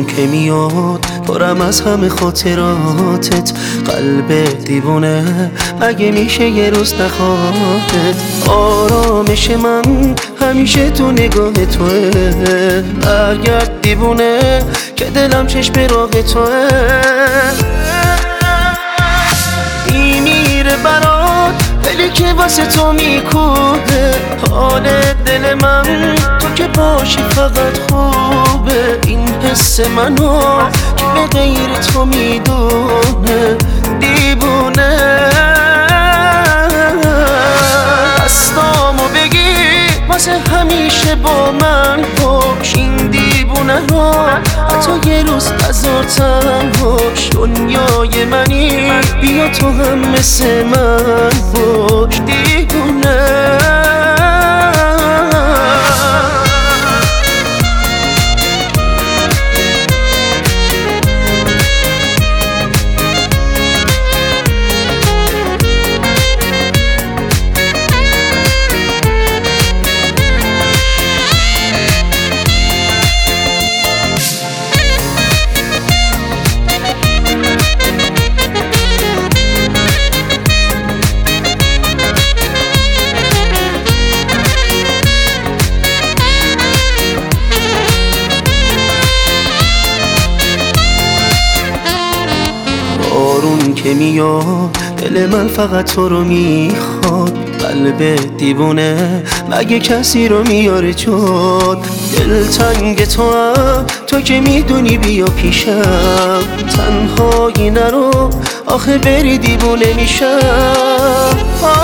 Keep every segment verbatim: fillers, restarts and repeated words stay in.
که میاد پرم از همه خاطراتت. قلب دیوونه مگه میشه یه روز نخواهت؟ آرامش من همیشه تو نگاه توه. برگرد دیوونه که دلم چشم راه توه. این میره برات دلی که واسه تو میکوبه. حال دل من تو که باشی فقط خوبه. این حس منو که به غیر تو میدونه دیوونه. دستامو بگیر واسه همیشه با من باش. این دیوونه رو حتی یه روز نذار تنهاش. دنیای منی بیا تو هم مثل من باش دیوونه. بارون که میاد دل من فقط تو رو میخواد. قلب دیوونه مگه کسی رو میاره جاد؟ دل تنگ تو هم تو که میدونی بیا پیشم. تنهایی نرو آخه بری دیوونه میشم.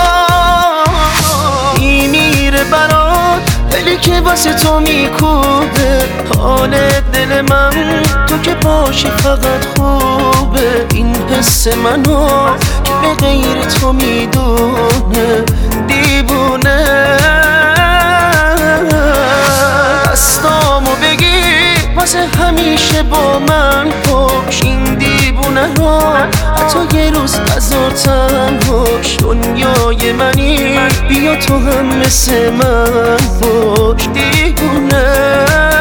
این میره برات دلی که واسه تو میکوبه. حال دل من تو که باشی فقط خوبه. این حس منو که به غیر تو میدونه دیوونه. دستامو بگیر واسه همیشه با من باش. این دیوونه رو حتی یه روز نذار تنهاش. دنیای منی بیا تو هم مثل من باش دیوونه.